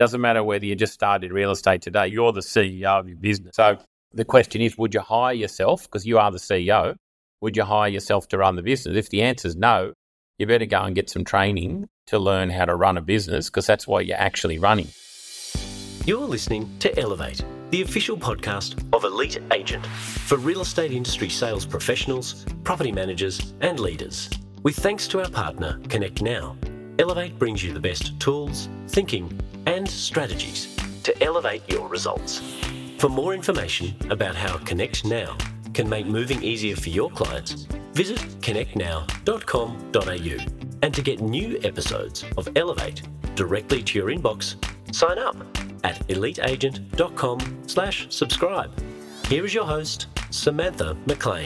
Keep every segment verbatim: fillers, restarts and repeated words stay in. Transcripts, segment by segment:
Doesn't matter whether you just started real estate today, you're the C E O of your business. So the question is, would you hire yourself, because you are the C E O, would you hire yourself to run the business? If the answer is no, you better go and get some training to learn how to run a business, because that's what you're actually running. You're listening to Elevate, the official podcast of Elite Agent for real estate industry sales professionals, property managers and leaders. With thanks to our partner, Connect Now, Elevate brings you the best tools, thinking and strategies to elevate your results. For more information about how Connect Now can make moving easier for your clients, visit connect now dot com dot a u. And to get new episodes of Elevate directly to your inbox, sign up at elite agent dot com slash subscribe. Here is your host, Samantha McLean.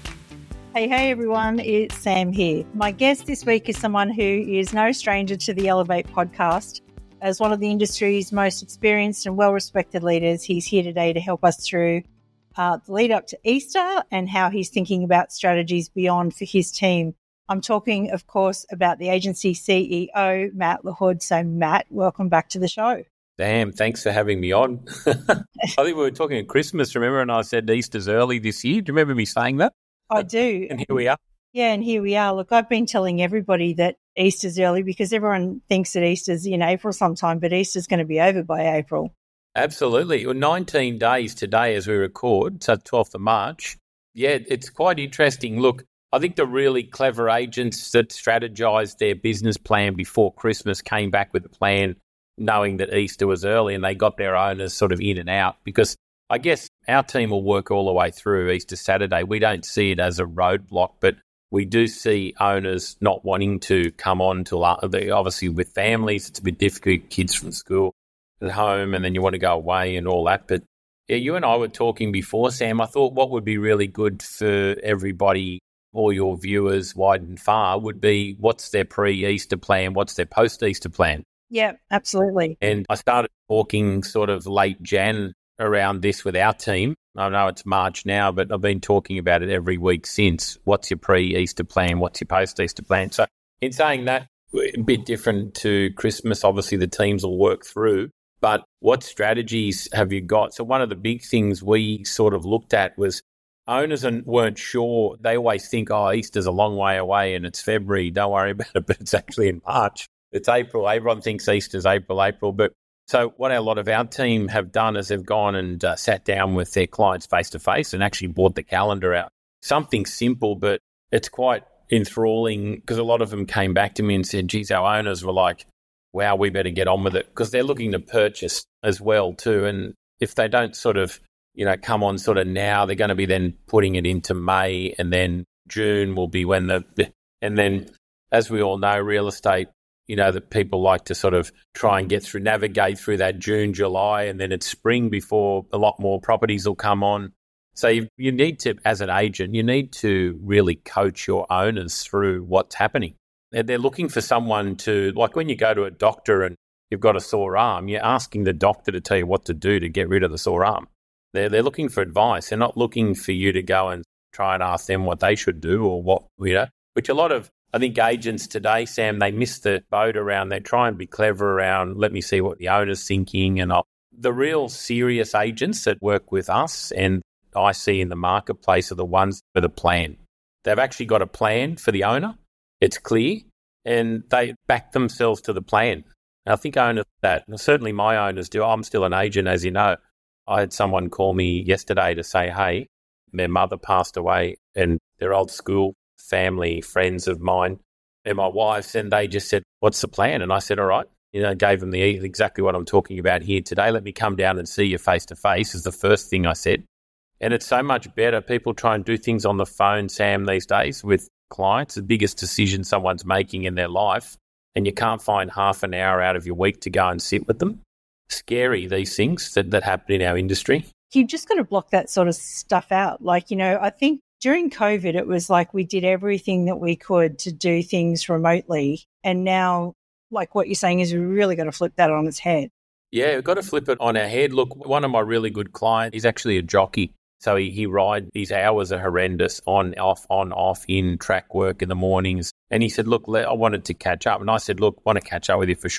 Hey, hey everyone, it's Sam here. My guest this week is someone who is no stranger to the Elevate podcast. As one of the industry's most experienced and well-respected leaders, he's here today to help us through uh, the lead up to Easter and how he's thinking about strategies beyond for his team. I'm talking, of course, about the agency C E O, Matt LaHood. So, Matt, welcome back to the show. Damn, thanks for having me on. I think we were talking at Christmas, remember, and I said Easter's early this year. Do you remember me saying that? I do. And here we are. Yeah, and here we are. Look, I've been telling everybody that Easter's early because everyone thinks that Easter's in April sometime, but Easter's going to be over by April. Absolutely. Well, nineteen days today as we record, so twelfth of March. Yeah, it's quite interesting. Look, I think the really clever agents that strategized their business plan before Christmas came back with a plan knowing that Easter was early, and they got their owners sort of in and out, because I guess our team will work all the way through Easter Saturday. We don't see it as a roadblock, but we do see owners not wanting to come on till obviously with families. It's a bit difficult, kids from school at home, and then you want to go away and all that. But yeah, you and I were talking before, Sam. I thought what would be really good for everybody, all your viewers wide and far, would be what's their pre-Easter plan, what's their post-Easter plan. Yeah, absolutely. And I started talking sort of late Jan around this with our team. I know it's March now, but I've been talking about it every week since. What's your pre-Easter plan? What's your post-Easter plan? So in saying that, a bit different to Christmas, obviously the teams will work through, but what strategies have you got? So one of the big things we sort of looked at was owners weren't sure. They always think, oh, Easter's a long way away and it's February. Don't worry about it, but it's actually in March. It's April. Everyone thinks Easter's April, April, but so what a lot of our team have done is they've gone and uh, sat down with their clients face-to-face and actually brought the calendar out. Something simple, but it's quite enthralling, because a lot of them came back to me and said, geez, our owners were like, wow, we better get on with it, because they're looking to purchase as well too. And if they don't sort of, you know, come on sort of now, they're going to be then putting it into May, and then June will be when the, and then as we all know, real estate, you know, that people like to sort of try and get through, navigate through that June, July, and then it's spring before a lot more properties will come on. So you, you need to, as an agent, you need to really coach your owners through what's happening. They're, they're looking for someone to, like when you go to a doctor and you've got a sore arm, you're asking the doctor to tell you what to do to get rid of the sore arm. They're, they're looking for advice. They're not looking for you to go and try and ask them what they should do or what, you know, which a lot of, I think agents today, Sam, they miss the boat around. They try and be clever around, let me see what the owner's thinking. And I'll, the real serious agents that work with us and I see in the marketplace are the ones with a plan. They've actually got a plan for the owner. It's clear, and they back themselves to the plan. And I think owners do that. And certainly my owners do. I'm still an agent, as you know. I had someone call me yesterday to say, hey, their mother passed away and they're old school family, friends of mine and my wife's, and they just said, what's the plan? And I said, all right, you know, gave them the exactly what I'm talking about here today. Let me come down and see you face to face is the first thing I said. And it's so much better. People try and do things on the phone, Sam, these days with clients, the biggest decision someone's making in their life, and you can't find half an hour out of your week to go and sit with them. Scary, these things that, that happen in our industry. You've just got to block that sort of stuff out. Like, you know, I think during COVID, it was like we did everything that we could to do things remotely. And now, like what you're saying is we really got to flip that on its head. Yeah, we've got to flip it on our head. Look, one of my really good clients, he's actually a jockey. So he, he rides, his hours are horrendous, on, off, on, off, in track work in the mornings. And he said, look, I wanted to catch up. And I said, look, I want to catch up with you for sure.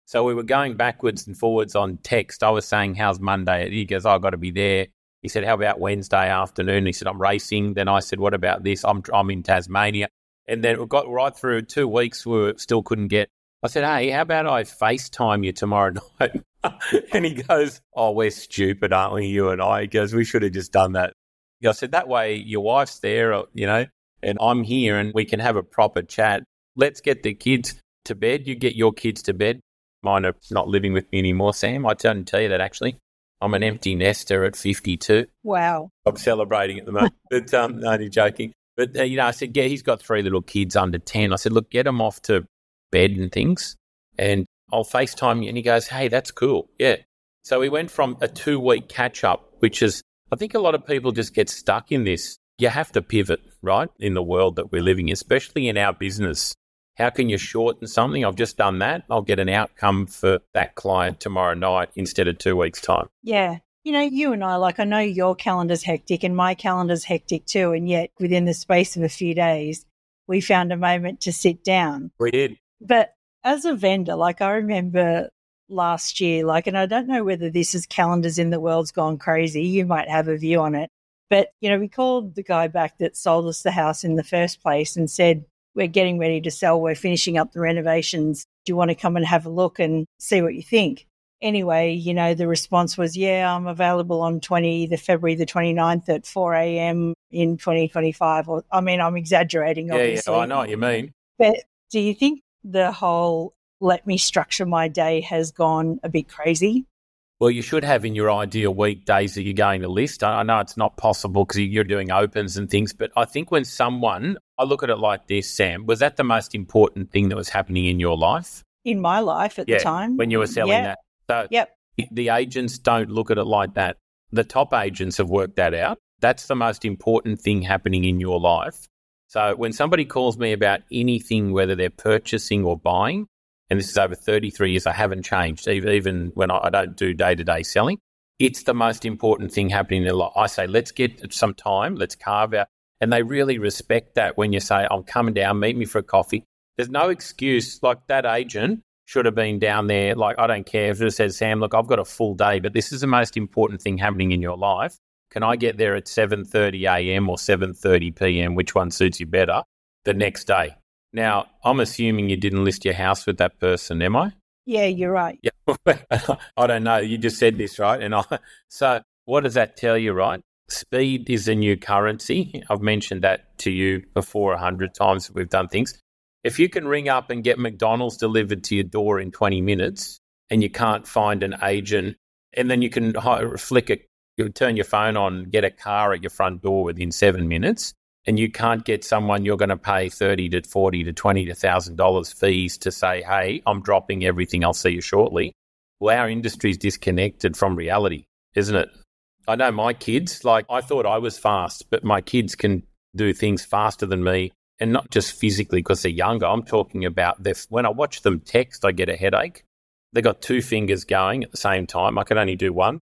So we were going backwards and forwards on text. I was saying, how's Monday? He goes, oh, I've got to be there. He said, how about Wednesday afternoon? He said, I'm racing. Then I said, what about this? I'm I'm in Tasmania. And then we got right through two weeks. We were, still couldn't get. I said, hey, how about I FaceTime you tomorrow night? And he goes, oh, we're stupid, aren't we, you and I? He goes, we should have just done that. I said, that way your wife's there, you know, and I'm here and we can have a proper chat. Let's get the kids to bed. You get your kids to bed. Mine are not living with me anymore, Sam. I didn't tell you that, actually. I'm an empty nester at fifty-two. Wow. I'm celebrating at the moment, but um, no, only joking. But, uh, you know, I said, yeah, he's got three little kids under ten. I said, look, get them off to bed and things, and I'll FaceTime you. And he goes, hey, that's cool. Yeah. So we went from a two-week catch-up, which is, I think a lot of people just get stuck in this. You have to pivot, right, in the world that we're living, especially in our business. How can you shorten something? I've just done that. I'll get an outcome for that client tomorrow night instead of two weeks' time. Yeah. You know, you and I, like, I know your calendar's hectic and my calendar's hectic too. And yet within the space of a few days, we found a moment to sit down. We did. But as a vendor, like I remember last year, like, and I don't know whether this is calendars in the world's gone crazy. You might have a view on it. But, you know, we called the guy back that sold us the house in the first place and said, we're getting ready to sell. We're finishing up the renovations. Do you want to come and have a look and see what you think? Anyway, you know, the response was, yeah, I'm available on twenty, the February the twenty-ninth at four a.m. in twenty twenty-five. Or, I mean, I'm exaggerating, obviously. Yeah, yeah, I know what you mean. But do you think the whole let me structure my day has gone a bit crazy? Well, you should have in your ideal week days that you're going to list. I know it's not possible because you're doing opens and things, but I think when someone, I look at it like this, Sam, was that the most important thing that was happening in your life? In my life at yeah, the time. When you were selling yeah. that. So yep. the agents don't look at it like that. The top agents have worked that out. That's the most important thing happening in your life. So when somebody calls me about anything, whether they're purchasing or buying, and this is over thirty-three years, I haven't changed, even when I don't do day-to-day selling. It's the most important thing happening in their life. I say, let's get some time, let's carve out. And they really respect that when you say, I'm coming down, meet me for a coffee. There's no excuse. Like that agent should have been down there. Like, I don't care if it says, Sam, look, I've got a full day, but this is the most important thing happening in your life. Can I get there at seven thirty a.m. or seven thirty p.m., which one suits you better, the next day? Now, I'm assuming you didn't list your house with that person, am I? Yeah, you're right. Yeah, I don't know. You just said this, right? And I, so what does that tell you, right? Speed is a new currency. I've mentioned that to you before a hundred times. We've done things. If you can ring up and get McDonald's delivered to your door in twenty minutes and you can't find an agent, and then you can flick a, you turn your phone on, get a car at your front door within seven minutes, and you can't get someone you're going to pay thirty to forty to twenty to one thousand dollars fees to say, hey, I'm dropping everything, I'll see you shortly. Well, our industry's disconnected from reality, isn't it? I know my kids, like I thought I was fast, but my kids can do things faster than me, and not just physically because they're younger. I'm talking about this. When I watch them text, I get a headache. They got two fingers going at the same time. I can only do one.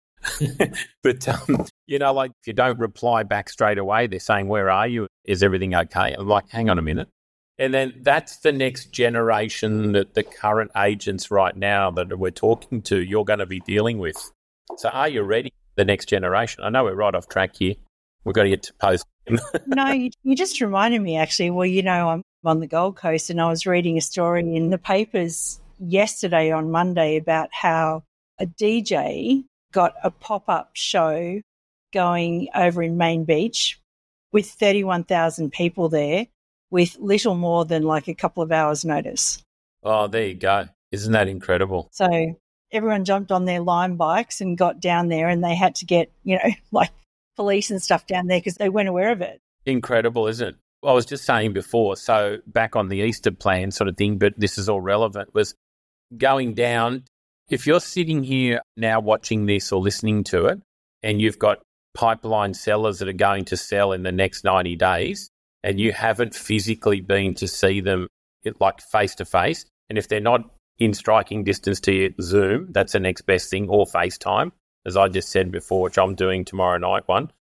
But, um, you know, like if you don't reply back straight away, they're saying, where are you? Is everything okay? I'm like, hang on a minute. And then that's the next generation that the current agents right now that we're talking to, you're going to be dealing with. So are you ready for the next generation? I know we're right off track here. We've got to get to post. No, you, you just reminded me actually. Well, you know, I'm on the Gold Coast and I was reading a story in the papers yesterday on Monday about how a D J got a pop-up show going over in Main Beach with thirty-one thousand people there with little more than like a couple of hours notice. Oh, there you go. Isn't that incredible? So everyone jumped on their Lime bikes and got down there, and they had to get, you know, like police and stuff down there because they weren't aware of it. Incredible, isn't it? I was just saying before, so back on the Easter plan sort of thing, but this is all relevant, was going down. If you're sitting here now watching this or listening to it and you've got pipeline sellers that are going to sell in the next ninety days and you haven't physically been to see them like face-to-face, and if they're not in striking distance to you, Zoom, that's the next best thing, or FaceTime, as I just said before, which I'm doing tomorrow night one.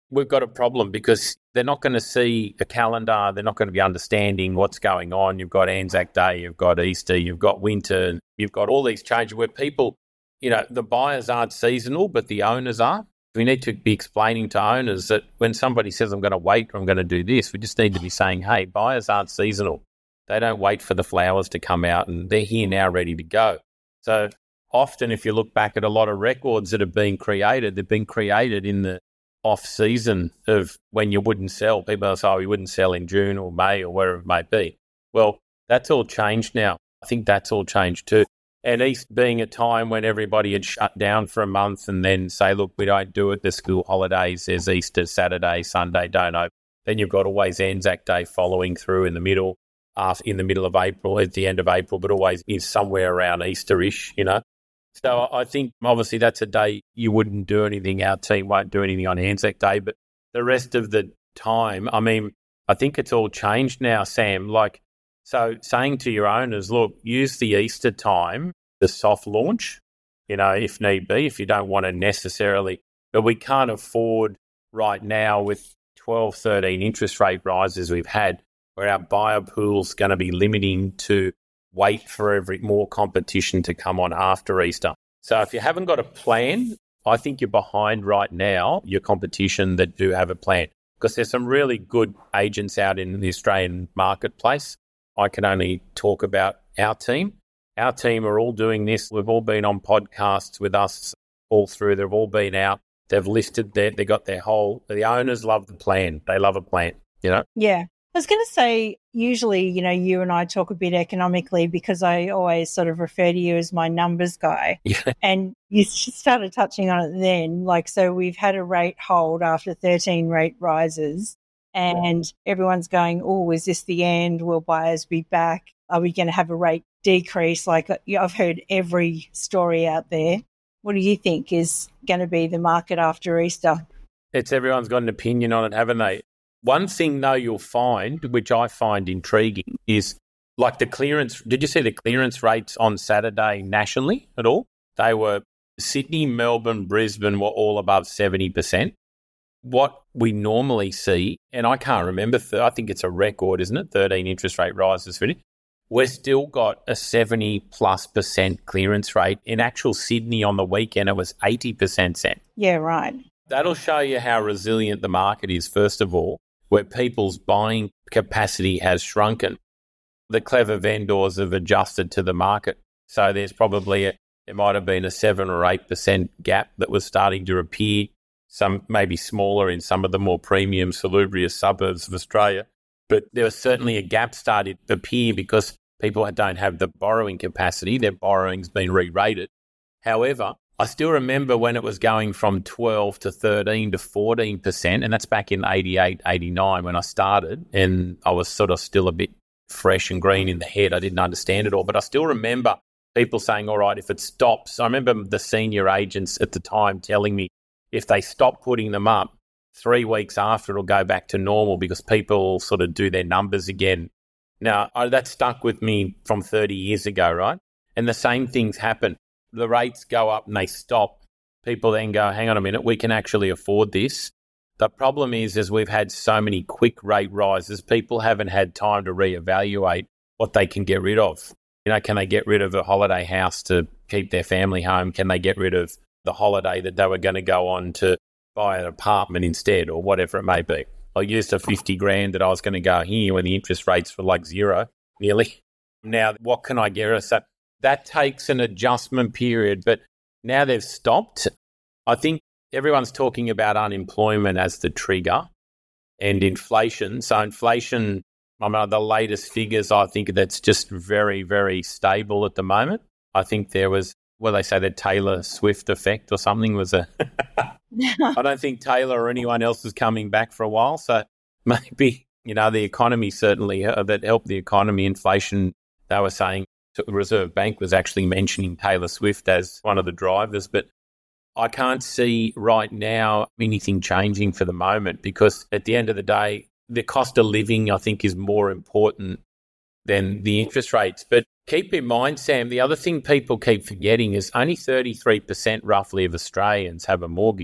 we've got a problem because they're not going to see a calendar. They're not going to be understanding what's going on. You've got Anzac Day, you've got Easter, you've got winter, you've got all these changes where people, you know, the buyers aren't seasonal, but the owners are. We need to be explaining to owners that when somebody says, I'm going to wait or I'm going to do this, we just need to be saying, hey, buyers aren't seasonal. They don't wait for the flowers to come out and they're here now ready to go. So often if you look back at a lot of records that have been created, they've been created in the off-season of when you wouldn't sell. People say, oh, we wouldn't sell in June or May or wherever it may be. Well, that's all changed now. I think that's all changed too. And East being a time when everybody had shut down for a month and then say, look, we don't do it, the school holidays, there's Easter, Saturday, Sunday, don't open. Then you've got always Anzac Day following through in the middle, after, in the middle of April, at the end of April, but always is somewhere around Easter-ish, you know. So I think obviously that's a day you wouldn't do anything. Our team won't do anything on Anzac Day, but the rest of the time, I mean, I think it's all changed now, Sam. Like, so saying to your owners, look, use the Easter time, the soft launch, you know, if need be, if you don't want to necessarily, but we can't afford right now with twelve, thirteen interest rate rises we've had, where our buyer pool's going to be limiting to wait for every more competition to come on after Easter. So if you haven't got a plan, I think you're behind right now, your competition that do have a plan, because there's some really good agents out in the Australian marketplace. I can only talk about our team. Our team are all doing this. We've all been on podcasts with us all through. They've all been out. They've listed their, they got their whole, the owners love the plan. They love a plan, you know? Yeah. I was going to say, usually, you know, you and I talk a bit economically because I always sort of refer to you as my numbers guy. Yeah. And you started touching on it then. Like, so we've had a rate hold after thirteen rate rises and yeah. everyone's going, oh, is this the end? Will buyers be back? Are we going to have a rate decrease? Like, I've heard every story out there. What do you think is going to be the market after Easter? It's everyone's got an opinion on it, haven't they? One thing, though, you'll find, which I find intriguing, is like the clearance. Did you see the clearance rates on Saturday nationally at all? They were Sydney, Melbourne, Brisbane were all above seventy percent. What we normally see, and I can't remember, I think it's a record, isn't it? thirteen interest rate rises for it. We've still got a seventy plus percent clearance rate. In actual Sydney on the weekend, it was eighty percent set. Yeah, right. That'll show you how resilient the market is, first of all, where people's buying capacity has shrunken. The clever vendors have adjusted to the market. So there's probably, a, there might have been a seven or eight percent gap that was starting to appear, some maybe smaller in some of the more premium salubrious suburbs of Australia. But there was certainly a gap started to appear because people don't have the borrowing capacity. Their borrowing's been re-rated. However, I still remember when it was going from twelve to thirteen to fourteen percent, and that's back in eighty-eight, eighty-nine when I started, and I was sort of still a bit fresh and green in the head. I didn't understand it all, but I still remember people saying, all right, if it stops, I remember the senior agents at the time telling me if they stop putting them up, three weeks after it'll go back to normal because people sort of do their numbers again. Now, I, that stuck with me from thirty years ago, right? And the same things happen. The rates go up and they stop. People then go, hang on a minute, we can actually afford this. The problem is, is we've had so many quick rate rises, people haven't had time to reevaluate what they can get rid of. You know, can they get rid of a holiday house to keep their family home? Can they get rid of the holiday that they were going to go on to buy an apartment instead or whatever it may be? I used a fifty grand that I was going to go here when the interest rates were like zero, nearly. Now, what can I get rid of? So that takes an adjustment period, but now they've stopped. I think everyone's talking about unemployment as the trigger and inflation. So inflation, I mean, the latest figures, I think that's just very, very stable at the moment. I think there was, well, they say the Taylor Swift effect or something was a... I don't think Taylor or anyone else is coming back for a while. So maybe, you know, the economy certainly, uh, that helped the economy, inflation, they were saying, the Reserve Bank was actually mentioning Taylor Swift as one of the drivers, but I can't see right now anything changing for the moment because at the end of the day, the cost of living, I think, is more important than the interest rates. But keep in mind, Sam, the other thing people keep forgetting is only thirty-three percent roughly of Australians have a mortgage.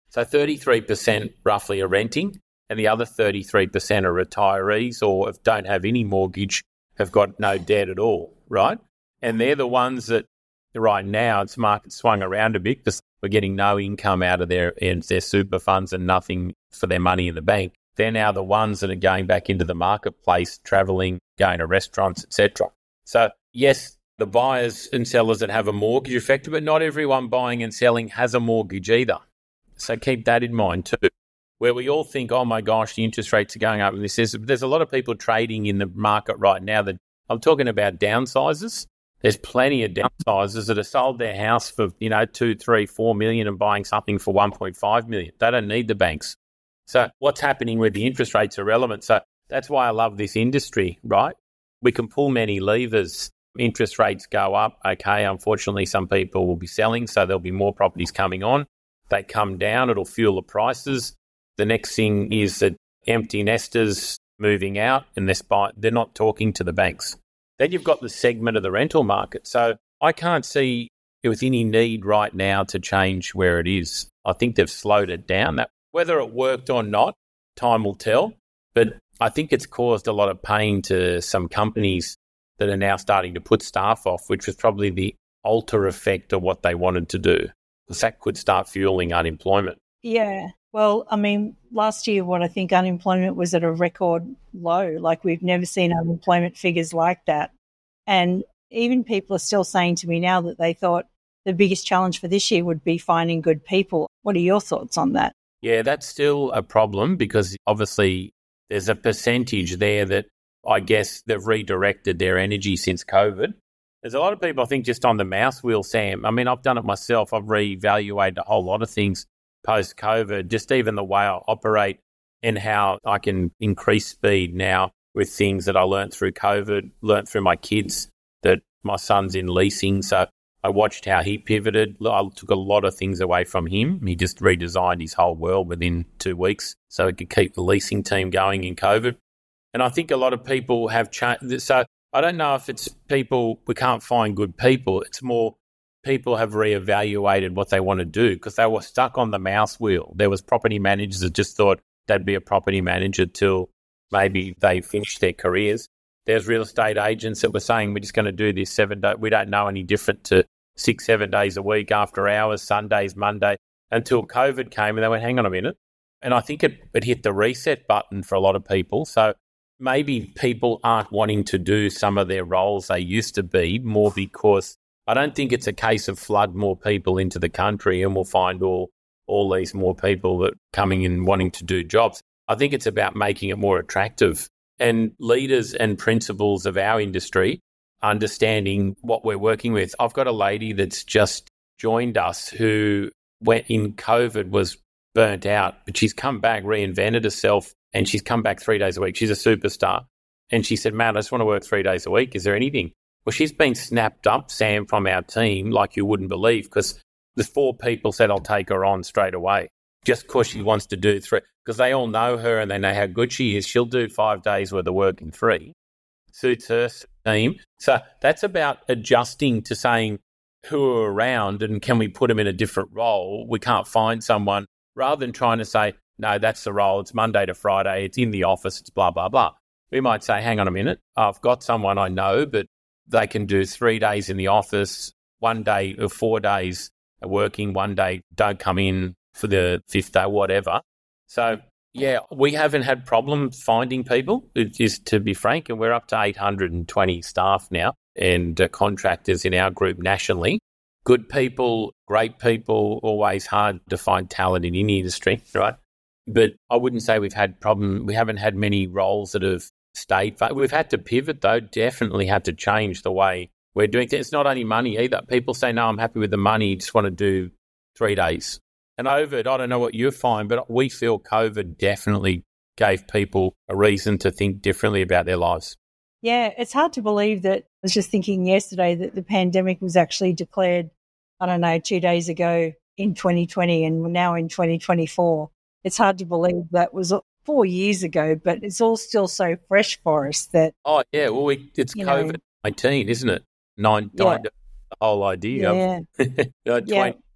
So thirty-three percent roughly are renting, and the other thirty-three percent are retirees or if don't have any mortgage, have got no debt at all, right? And they're the ones that right now it's market swung around a bit because we're getting no income out of their, their super funds and nothing for their money in the bank. They're now the ones that are going back into the marketplace, travelling, going to restaurants, et cetera. So yes, the buyers and sellers that have a mortgage affected, but not everyone buying and selling has a mortgage either. So keep that in mind too. Where we all think, oh my gosh, the interest rates are going up. And this is, there's a lot of people trading in the market right now that I'm talking about downsizers. There's plenty of downsizers that have sold their house for, you know, two, three, four million and buying something for one point five million. They don't need the banks. So what's happening with the interest rates are relevant. So that's why I love this industry, right? We can pull many levers. Interest rates go up. Okay, unfortunately, some people will be selling, so there'll be more properties coming on. They come down, it'll fuel the prices. The next thing is that empty nesters moving out and they're, spy- they're not talking to the banks. Then you've got the segment of the rental market. So I can't see with any need right now to change where it is. I think they've slowed it down. That whether it worked or not, time will tell. But I think it's caused a lot of pain to some companies that are now starting to put staff off, which was probably the alter effect of what they wanted to do. Because that could start fueling unemployment. Yeah. Well, I mean, last year, what I think unemployment was at a record low. Like we've never seen unemployment figures like that. And even people are still saying to me now that they thought the biggest challenge for this year would be finding good people. What are your thoughts on that? Yeah, that's still a problem because obviously there's a percentage there that I guess they've redirected their energy since COVID. There's a lot of people, I think, just on the mouse wheel, Sam. I mean, I've done it myself. I've reevaluated a whole lot of things post-COVID, just even the way I operate and how I can increase speed now with things that I learned through COVID, learned through my kids, that my son's in leasing. So I watched how he pivoted. I took a lot of things away from him. He just redesigned his whole world within two weeks so he could keep the leasing team going in COVID. And I think a lot of people have changed. So I don't know if it's people, we can't find good people. It's more people have reevaluated what they want to do because they were stuck on the mouse wheel. There was property managers that just thought they'd be a property manager till maybe they finished their careers. There's real estate agents that were saying we're just going to do this seven days. We don't know any different to six, seven days a week, after hours, Sundays, Monday, until COVID came and they went, hang on a minute. And I think it, it hit the reset button for a lot of people. So maybe people aren't wanting to do some of their roles they used to be more because I don't think it's a case of flood more people into the country and we'll find all, all these more people that coming in wanting to do jobs. I think it's about making it more attractive. And leaders and principals of our industry understanding what we're working with. I've got a lady that's just joined us who went in COVID, was burnt out, but she's come back, reinvented herself, and she's come back three days a week. She's a superstar. And she said, Matt, I just want to work three days a week. Is there anything? Well, she's been snapped up, Sam, from our team like you wouldn't believe because the four people said I'll take her on straight away just because she wants to do three. Because they all know her and they know how good she is. She'll do five days worth of work in three. Suits her team. So that's about adjusting to saying who are around and can we put them in a different role? We can't find someone rather than trying to say, no, that's the role. It's Monday to Friday. It's in the office. It's blah, blah, blah. We might say, hang on a minute. I've got someone I know, but they can do three days in the office, one day or four days working, one day don't come in for the fifth day, whatever. So, yeah, we haven't had problems finding people, just to be frank, and we're up to eight hundred twenty staff now and uh, contractors in our group nationally. Good people, great people, always hard to find talent in any industry, right? But I wouldn't say we've had problem. We haven't had many roles that have stayed. We've had to pivot, though, definitely had to change the way we're doing things. It's not only money either. People say, no, I'm happy with the money, just want to do three days. And COVID, I don't know what you find, but we feel COVID definitely gave people a reason to think differently about their lives. Yeah, it's hard to believe that. I was just thinking yesterday that the pandemic was actually declared, I don't know, two days ago in twenty twenty and we're now in twenty twenty-four. It's hard to believe that was four years ago, but it's all still so fresh for us that... Oh, yeah, well, we, it's COVID nineteen, isn't it? Nine, yeah. nine, the whole idea. Yeah. uh, yeah.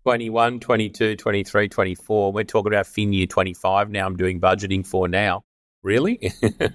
twenty-one, twenty-two, twenty-three, twenty-four. We're talking about fin year twenty-five now I'm doing budgeting for now. Really?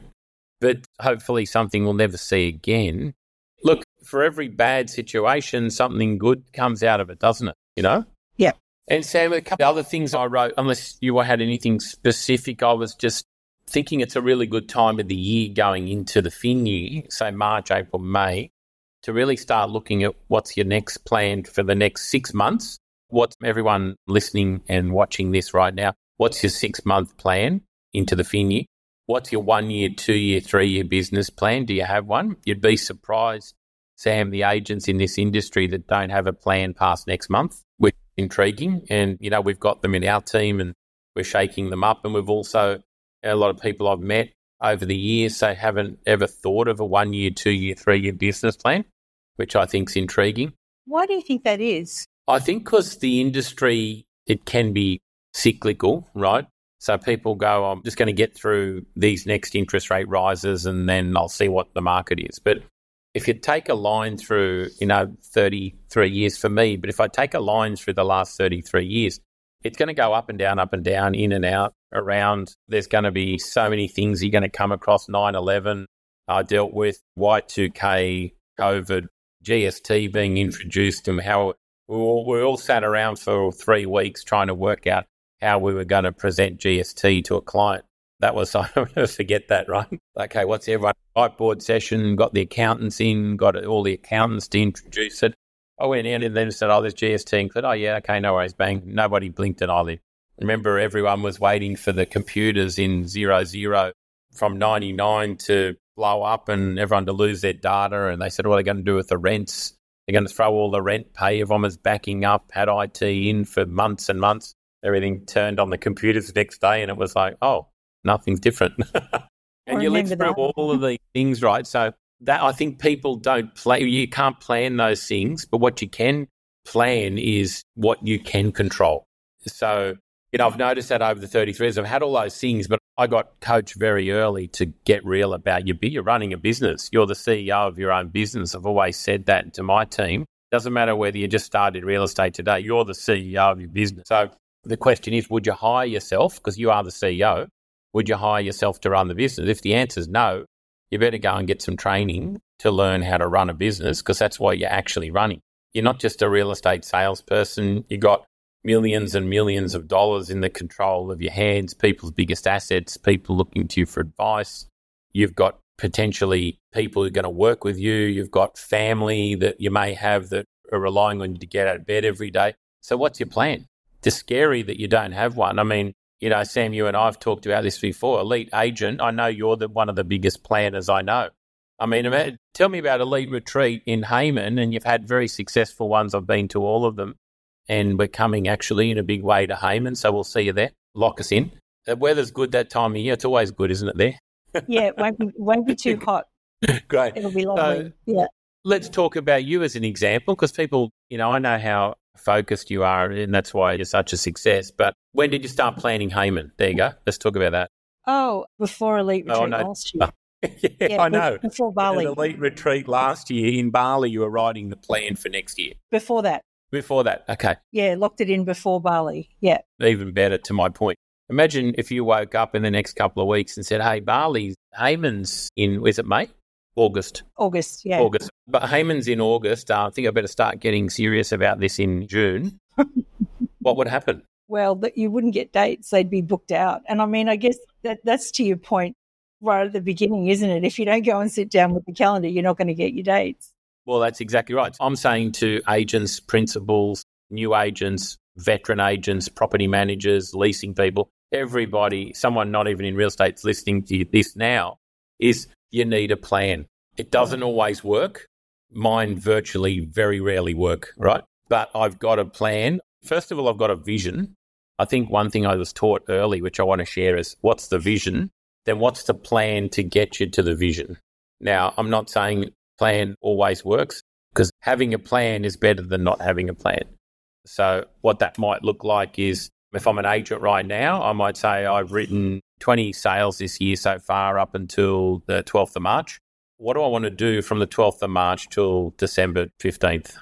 But hopefully something we'll never see again. Look, for every bad situation, something good comes out of it, doesn't it? You know? Yeah. And Sam, a couple of other things I wrote, unless you had anything specific, I was just thinking it's a really good time of the year going into the fin year, so March, April, May, to really start looking at what's your next plan for the next six months. What's everyone listening and watching this right now? What's your six-month plan into the fin year? What's your one-year, two-year, three-year business plan? Do you have one? You'd be surprised, Sam, the agents in this industry that don't have a plan past next month, which is intriguing. And, you know, we've got them in our team and we're shaking them up. And we've also, a lot of people I've met over the years, they haven't ever thought of a one-year, two-year, three-year business plan, which I think is intriguing. Why do you think that is? I think because the industry, it can be cyclical, right? So people go, I'm just going to get through these next interest rate rises and then I'll see what the market is. But if you take a line through, you know, thirty-three years for me, but if I take a line through the last thirty-three years, it's going to go up and down, up and down, in and out, around. There's going to be so many things you're going to come across. nine eleven, I dealt with Y two K, COVID, G S T being introduced, and how we all, we all sat around for three weeks trying to work out how we were going to present G S T to a client. That was, I'll never forget that, right? Okay, what's everyone? Whiteboard session, got the accountants in, got all the accountants to introduce it. I went in and then said, oh, there's G S T included. Oh, yeah, okay, no worries, bang. Nobody blinked an eyelid. Remember, everyone was waiting for the computers in zero, zero from ninety-nine to blow up and everyone to lose their data. And they said, what are they going to do with the rents? They're going to throw all the rent pay. Everyone was backing up, had I T in for months and months. Everything turned on the computers the next day and it was like, oh, nothing's different. And you lived through that. all of these things, right? So that, I think people don't play, you can't plan those things, but what you can plan is what you can control. So, you know, I've noticed that over the thirty-three years, I've had all those things, but I got coached very early to get real about you. You're running a business. You're the C E O of your own business. I've always said that to my team. Doesn't matter whether you just started real estate today, you're the C E O of your business. So the question is, would you hire yourself, because you are the C E O, would you hire yourself to run the business? If the answer is no, you better go and get some training to learn how to run a business, because that's why you're actually running. You're not just a real estate salesperson. You got millions and millions of dollars in the control of your hands, people's biggest assets, people looking to you for advice. You've got potentially people who are going to work with you. You've got family that you may have that are relying on you to get out of bed every day. So what's your plan? It's scary that you don't have one. I mean, you know, Sam, you and I have talked about this before. Elite Agent, I know you're the one of the biggest planners I know. I mean, tell me about Elite Retreat in Hayman, and you've had very successful ones. I've been to all of them, and we're coming actually in a big way to Hayman, so we'll see you there. Lock us in. The weather's good that time of year. It's always good, isn't it, there? Yeah, it won't be, won't be too hot. Great. It'll be lovely. So, yeah. Let's talk about you as an example, because people, you know, I know how focused you are, and that's why you're such a success. But when did you start planning Hayman? There you go. Let's talk about that. Oh, before Elite Retreat oh, no. last year. yeah, yeah, I know. Before Bali. At Elite Retreat last year in Bali, you were writing the plan for next year. Before that. Before that, okay. Yeah, locked it in before Bali. Yeah. Even better, to my point. Imagine if you woke up in the next couple of weeks and said, hey, Bali, Hayman's in, is it May? August. August, yeah. August. But Hayman's in August. Uh, I think I better start getting serious about this in June. What would happen? Well, that you wouldn't get dates. They'd be booked out. And I mean, I guess that that's to your point right at the beginning, isn't it? If you don't go and sit down with the calendar, you're not going to get your dates. Well, that's exactly right. I'm saying to agents, principals, new agents, veteran agents, property managers, leasing people, everybody, someone not even in real estate is listening to this now, is you need a plan. It doesn't always work. Mine virtually very rarely work, right? But I've got a plan. First of all, I've got a vision. I think one thing I was taught early, which I want to share, is what's the vision? Then what's the plan to get you to the vision? Now, I'm not saying plan always works, because having a plan is better than not having a plan. So what that might look like is, if I'm an agent right now, I might say I've written twenty sales this year so far up until the twelfth of March. What do I want to do from the twelfth of March till December fifteenth?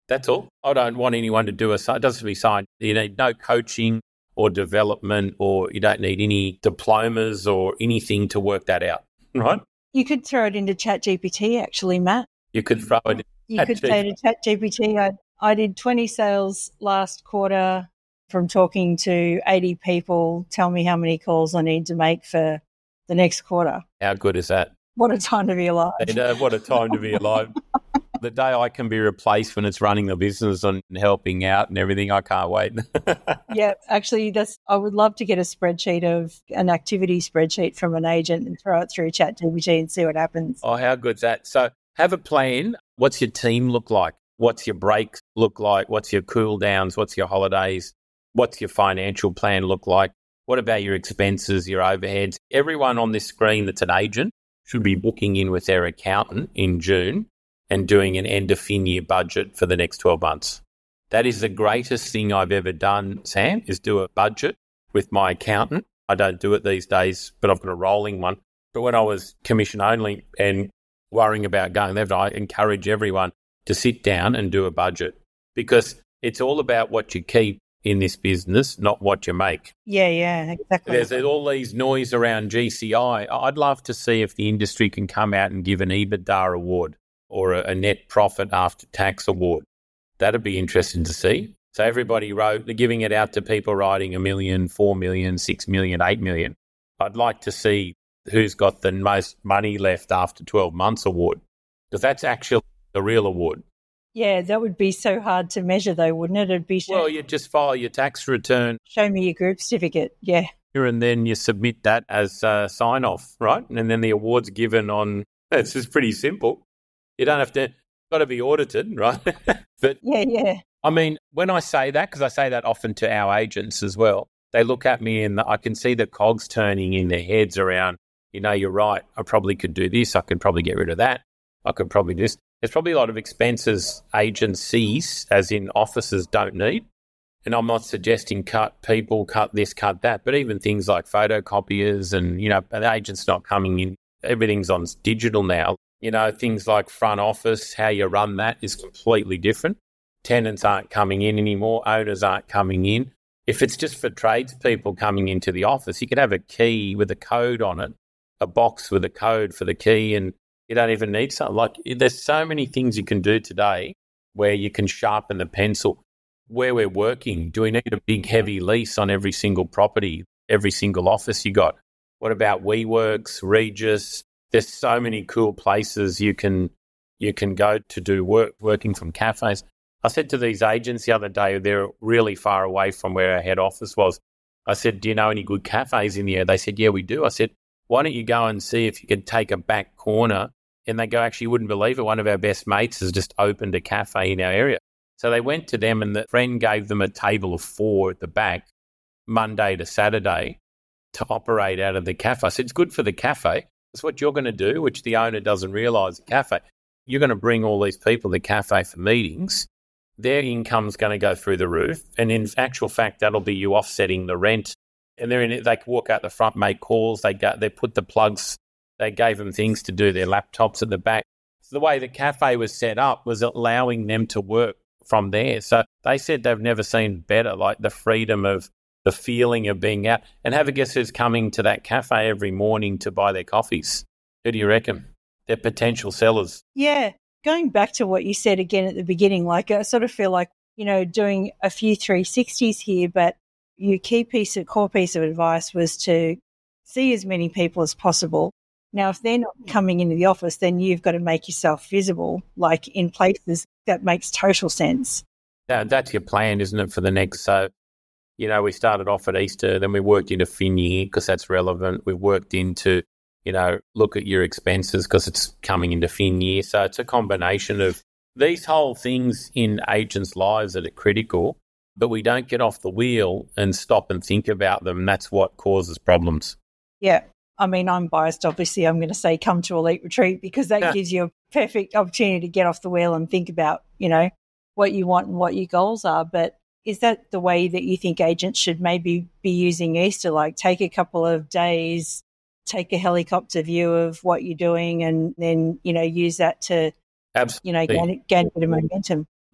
That's all. I don't want anyone to do a, it doesn't have to be signed. You need no coaching or development, or you don't need any diplomas or anything to work that out, right? You could throw it into ChatGPT, actually, Matt. You could throw it in You could say to ChatGPT, I, I did twenty sales last quarter from talking to eighty people. Tell me how many calls I need to make for the next quarter. How good is that? What a time to be alive. And, uh, what a time to be alive. The day I can be replaced when it's running the business and helping out and everything, I can't wait. Yeah, actually, that's. I would love to get a spreadsheet of an activity spreadsheet from an agent and throw it through ChatGPT and see what happens. Oh, how good's that? So have a plan. What's your team look like? What's your breaks look like? What's your cool downs? What's your holidays? What's your financial plan look like? What about your expenses, your overheads? Everyone on this screen that's an agent should be booking in with their accountant in June and doing an end of fin year budget for the next twelve months. That is the greatest thing I've ever done, Sam, is do a budget with my accountant. I don't do it these days, but I've got a rolling one. But when I was commission only and worrying about going there, I encourage everyone to sit down and do a budget, because it's all about what you keep in this business, not what you make. Yeah, yeah, exactly. There's all these noise around G C I. I'd love to see if the industry can come out and give an EBITDA award or a, a net profit after tax award. That'd be interesting to see. So everybody wrote, they're giving it out to people writing a million, four million, six million, eight million. I'd like to see who's got the most money left after twelve months award, because that's actually the real award. Yeah, that would be so hard to measure though, wouldn't it? It'd be show, Well, you just file your tax return. Show me your group certificate. Yeah. And then you submit that as a sign-off, right? And then the award's given on, it's just pretty simple. You don't have to, got to be audited, right? But yeah, yeah. I mean, when I say that, because I say that often to our agents as well, they look at me and I can see the cogs turning in their heads around, you know, you're right, I probably could do this, I could probably get rid of that, I could probably do this. There's probably a lot of expenses agencies, as in offices, don't need. And I'm not suggesting cut people, cut this, cut that, but even things like photocopiers and, you know, the agent's not coming in. Everything's on digital now. You know, things like front office, how you run that is completely different. Tenants aren't coming in anymore. Owners aren't coming in. If it's just for tradespeople coming into the office, you could have a key with a code on it, a box with a code for the key, and you don't even need something. Like, there's so many things you can do today where you can sharpen the pencil. Where we're working, do we need a big, heavy lease on every single property, every single office you got? What about WeWorks, Regis? There's so many cool places you can you can go to do work, working from cafes. I said to these agents the other day, they're really far away from where our head office was. I said, do you know any good cafes in the area? They said, yeah, we do. I said, why don't you go and see if you could take a back corner? And they go, actually, you wouldn't believe it. One of our best mates has just opened a cafe in our area. So they went to them and the friend gave them a table of four at the back, Monday to Saturday, to operate out of the cafe. I said, it's good for the cafe. It's what you're going to do, which the owner doesn't realise, the cafe. You're going to bring all these people to the cafe for meetings. Their income's going to go through the roof. And in actual fact, that'll be you offsetting the rent. And they're in it, they can walk out the front, make calls. They go, they put the plugs, they gave them things to do, their laptops at the back. So the way the cafe was set up was allowing them to work from there. So they said they've never seen better, like the freedom of the feeling of being out. And have a guess who's coming to that cafe every morning to buy their coffees? Who do you reckon? They're potential sellers. Yeah. Going back to what you said again at the beginning, like I sort of feel like, you know, doing a few three sixties here, but your key piece of core piece of advice was to see as many people as possible. Now, if they're not coming into the office, then you've got to make yourself visible, like in places that makes total sense. That, that's your plan, isn't it, for the next? So, you know, we started off at Easter, then we worked into fin year because that's relevant. We've worked into, you know, look at your expenses because it's coming into fin year. So it's a combination of these whole things in agents' lives that are critical, but we don't get off the wheel and stop and think about them. That's what causes problems. Yeah. I mean, I'm biased, obviously. I'm going to say come to Elite Retreat because that yeah. gives you a perfect opportunity to get off the wheel and think about, you know, what you want and what your goals are. But is that the way that you think agents should maybe be using Easter? Like take a couple of days, take a helicopter view of what you're doing and then, you know, use that to, Absolutely. you know, gain, gain a bit of momentum.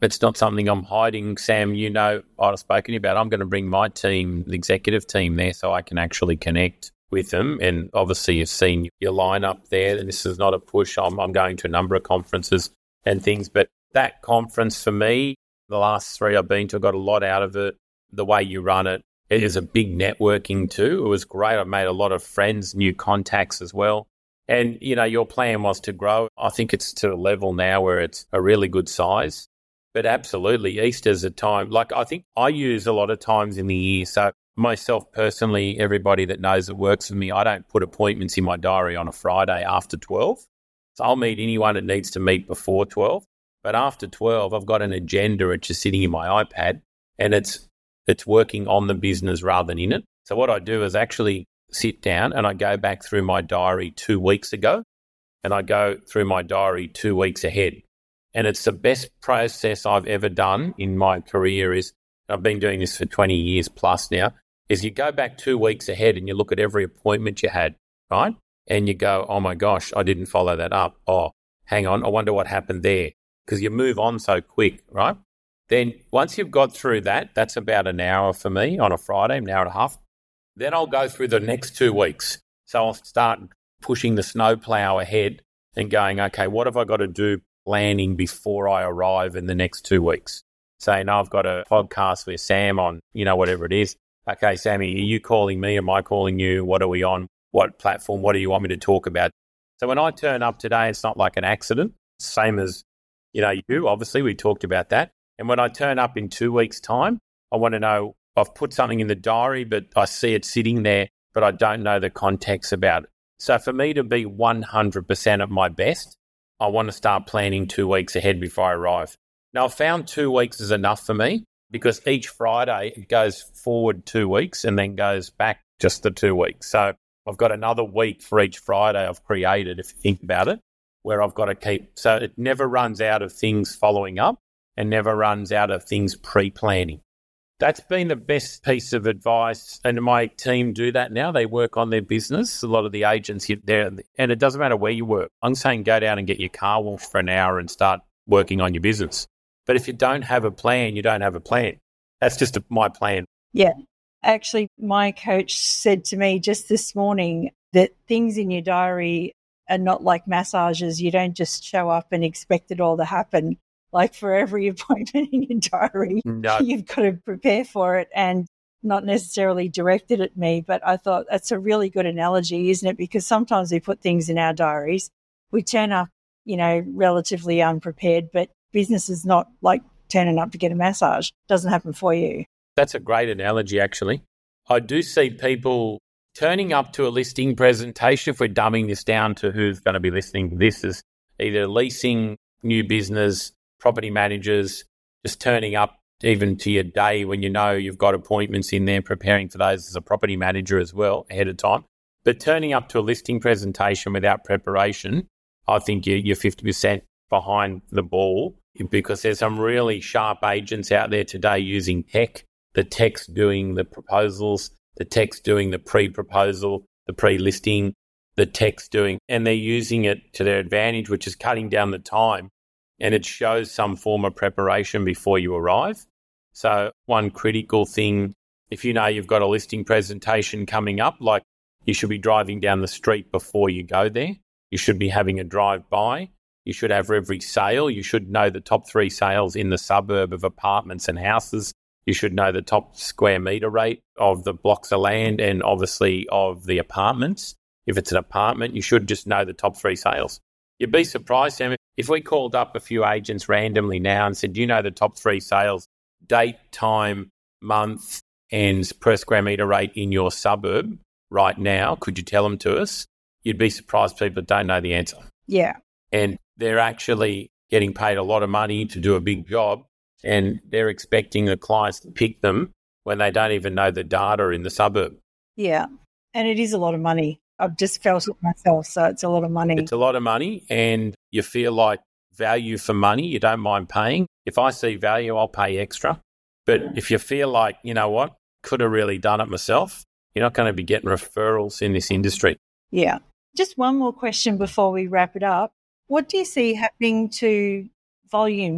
It's not something I'm hiding. Sam, you know, I've spoken to you about. I'm going to bring my team, the executive team there, so I can actually connect with them. And obviously you've seen your lineup there. And this is not a push. I'm, I'm going to a number of conferences and things. But that conference for me, the last three I've been to, I got a lot out of it. The way you run it, it is a big networking too. It was great. I made a lot of friends, new contacts as well. And, you know, your plan was to grow. I think it's to a level now where it's a really good size. But absolutely, Easter's a time, like I think I use a lot of times in the year. So myself personally, everybody that knows that works with me, I don't put appointments in my diary on a Friday after twelve. So I'll meet anyone that needs to meet before twelve. But after twelve, I've got an agenda which is sitting in my iPad, and it's it's working on the business rather than in it. So what I do is actually sit down and I go back through my diary two weeks ago, and I go through my diary two weeks ahead. And it's the best process I've ever done in my career. Is I've been doing this for twenty years plus now, is you go back two weeks ahead and you look at every appointment you had, right? And you go, oh my gosh, I didn't follow that up. Oh, hang on, I wonder what happened there. Because you move on so quick, right? Then once you've got through that, that's about an hour for me on a Friday, an hour and a half. Then I'll go through the next two weeks. So I'll start pushing the snowplow ahead and going, okay, what have I got to do planning before I arrive in the next two weeks? Saying, no, I've got a podcast with Sam on, you know, whatever it is. Okay, Sammy, are you calling me? Am I calling you? What are we on? What platform? What do you want me to talk about? So when I turn up today, it's not like an accident. Same as, you know, you, obviously, we talked about that. And when I turn up in two weeks' time, I want to know, I've put something in the diary, but I see it sitting there, but I don't know the context about it. So for me to be one hundred percent at my best, I want to start planning two weeks ahead before I arrive. Now, I've found two weeks is enough for me because each Friday it goes forward two weeks and then goes back just the two weeks. So I've got another week for each Friday I've created, if you think about it, where I've got to keep. So it never runs out of things following up and never runs out of things pre-planning. That's been the best piece of advice. And my team do that now. They work on their business. A lot of the agents there, and it doesn't matter where you work. I'm saying go down and get your car washed for an hour and start working on your business. But if you don't have a plan, you don't have a plan. That's just a, my plan. Yeah. Actually, my coach said to me just this morning that things in your diary are not like massages. You don't just show up and expect it all to happen. Like for every appointment in your diary, no. You've got to prepare for it, and not necessarily directed at me. But I thought that's a really good analogy, isn't it? Because sometimes we put things in our diaries. We turn up, you know, relatively unprepared, but business is not like turning up to get a massage. It doesn't happen for you. That's a great analogy, actually. I do see people turning up to a listing presentation, if we're dumbing this down to who's going to be listening to this, is either leasing, new business, property managers, just turning up even to your day when you know you've got appointments in there, preparing for those as a property manager as well ahead of time. But turning up to a listing presentation without preparation, I think you're fifty percent behind the ball, because there's some really sharp agents out there today using tech. The tech's doing the proposals, the tech's doing the pre-proposal, the pre-listing, the tech's doing, and they're using it to their advantage, which is cutting down the time. And it shows some form of preparation before you arrive. So one critical thing, if you know you've got a listing presentation coming up, like you should be driving down the street before you go there. You should be having a drive-by. You should have every sale. You should know the top three sales in the suburb of apartments and houses. You should know the top square metre rate of the blocks of land and obviously of the apartments. If it's an apartment, you should just know the top three sales. You'd be surprised, Sam, if we called up a few agents randomly now and said, do you know the top three sales, date, time, month, and per square metre rate in your suburb right now? Could you tell them to us? You'd be surprised people don't know the answer. Yeah. And they're actually getting paid a lot of money to do a big job, and they're expecting the clients to pick them when they don't even know the data in the suburb. Yeah. And it is a lot of money. I've just felt it myself, so it's a lot of money. It's a lot of money, and you feel like value for money, you don't mind paying. If I see value, I'll pay extra. But if you feel like, you know what, could have really done it myself, you're not going to be getting referrals in this industry. Yeah. Just one more question before we wrap it up. What do you see happening to volumes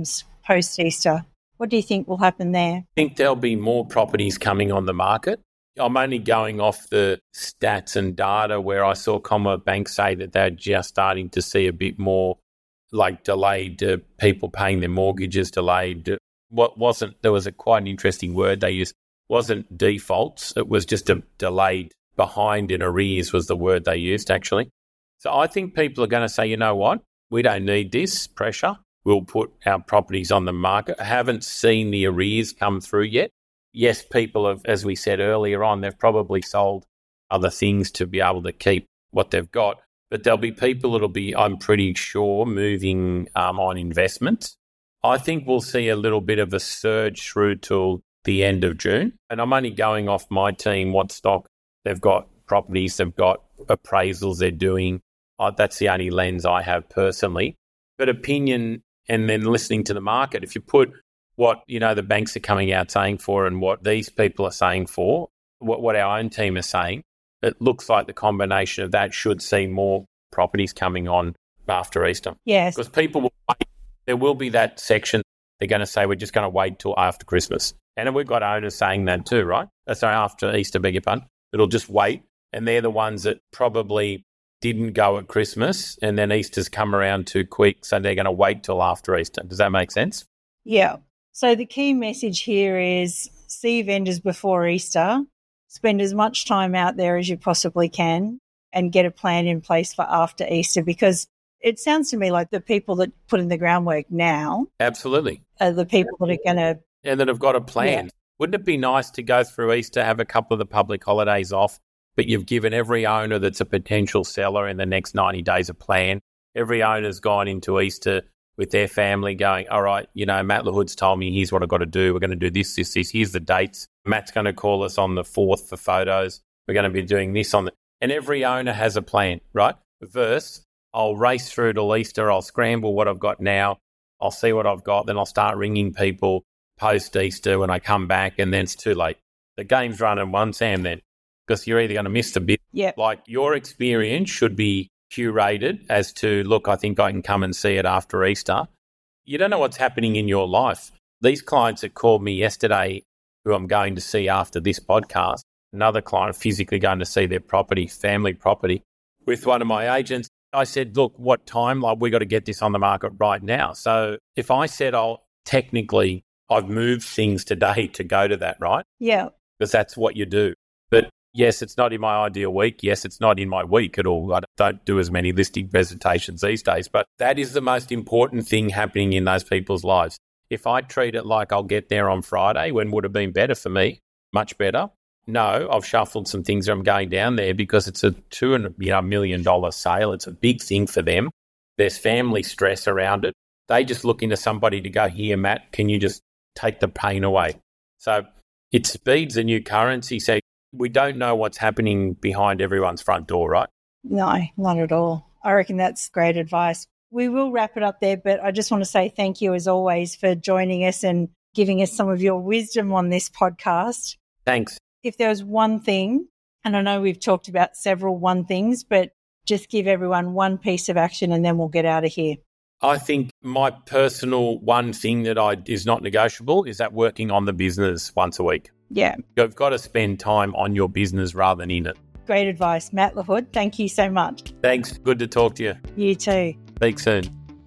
post-Easter? What do you think will happen there? I think there'll be more properties coming on the market. I'm only going off the stats and data where I saw Commonwealth Bank say that they're just starting to see a bit more like delayed uh, people paying their mortgages, delayed. What wasn't, there was a quite an interesting word they used, wasn't defaults. It was just a delayed, behind in arrears was the word they used actually. So I think people are going to say, you know what, we don't need this pressure. We'll put our properties on the market. I haven't seen the arrears come through yet. Yes, people have, as we said earlier on, they've probably sold other things to be able to keep what they've got. But there'll be people that'll be, I'm pretty sure, moving um, on investments. I think we'll see a little bit of a surge through till the end of June. And I'm only going off my team, what stock they've got, properties, they've got appraisals they're doing. Uh, that's the only lens I have personally. But opinion and then listening to the market, if you put what, you know, the banks are coming out saying for and what these people are saying for, what, what our own team is saying, it looks like the combination of that should see more properties coming on after Easter. Yes. Because people will wait. There will be that section. They're going to say, we're just going to wait till after Christmas. And we've got owners saying that too, right? Sorry, after Easter, beg your pardon. It'll just wait. And they're the ones that probably didn't go at Christmas and then Easter's come around too quick. So they're going to wait till after Easter. Does that make sense? Yeah. So the key message here is see vendors before Easter, spend as much time out there as you possibly can and get a plan in place for after Easter, because it sounds to me like the people that put in the groundwork now Absolutely. are the people that are going to... And that have got a plan. Yeah. Wouldn't it be nice to go through Easter, have a couple of the public holidays off, but you've given every owner that's a potential seller in the next ninety days a plan. Every owner's gone into Easter with their family going, all right, you know, Matt LaHood's told me here's what I've got to do. We're going to do this, this, this. Here's the dates. Matt's going to call us on the fourth for photos. We're going to be doing this on the... And every owner has a plan, right? Versus, I'll race through to Easter. I'll scramble what I've got now. I'll see what I've got. Then I'll start ringing people post-Easter when I come back, and then it's too late. The game's running one, Sam, then, because you're either going to miss the bit. Yep. Like your experience should be curated as to, look, I think I can come and see it after Easter. You don't know what's happening in your life. These clients that called me yesterday, who I'm going to see after this podcast, another client physically going to see their property, family property, with one of my agents. I said, look, what time? Like, we got to get this on the market right now. So if I said, I'll technically, I've moved things today to go to that, right? Yeah. Because that's what you do. But yes, it's not in my ideal week. Yes, it's not in my week at all. I don't do as many listing presentations these days, but that is the most important thing happening in those people's lives. If I treat it like I'll get there on Friday, when would have been better for me, much better. No, I've shuffled some things. I'm going down there because it's a two and you know million dollar sale. It's a big thing for them. There's family stress around it. They just looking to somebody to go, here, Matt, can you just take the pain away? So it speed's a new currency. So we don't know what's happening behind everyone's front door, right? No, not at all. I reckon that's great advice. We will wrap it up there, but I just want to say thank you as always for joining us and giving us some of your wisdom on this podcast. Thanks. If there was one thing, and I know we've talked about several one things, but just give everyone one piece of action and then we'll get out of here. I think my personal one thing that I is not negotiable is that working on the business once a week. Yeah. You've got to spend time on your business rather than in it. Great advice, Matt LaHood. Thank you so much. Thanks. Good to talk to you. You too. Speak soon.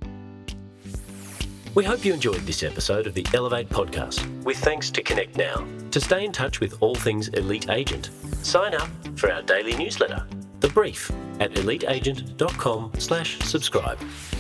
We hope you enjoyed this episode of the Elevate podcast, with thanks to Connect Now. To stay in touch with all things Elite Agent, sign up for our daily newsletter, The Brief, at eliteagent.com slash subscribe.